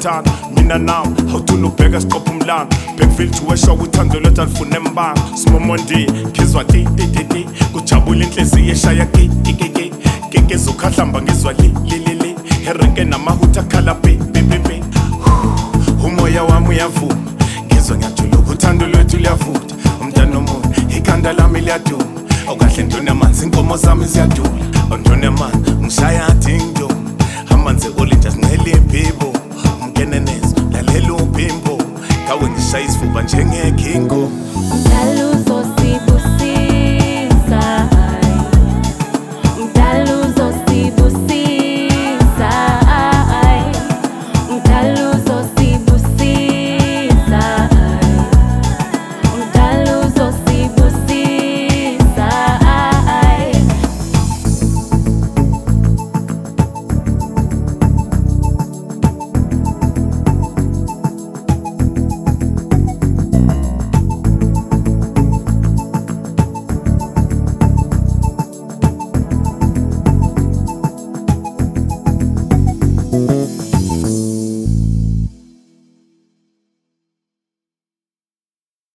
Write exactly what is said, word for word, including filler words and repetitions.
uthanda mina nawe awuthula ubheka siqopha umlando Backfield to a show uthando lwethu alifune embanga Simomondi ngizwa ti ti ti ti kujabula inhliziyo eshaya ki ki ki ki kezokhahlamba ngizwa li li li li hereke namahutha khala pe pe pe pe umoya wami uyavuma ngizwa ngiyajuluka uthando lwethu luyavutha umntana omunye ikhanda lami liyaduma awukahle ntoni amanzi inkomo zami ziyadula ntoni amanzi ngishaya dingdom amanzi olinja sincele imphibo umkenenezo lalela uphimbo kawe ngishaya isifuba njengekingo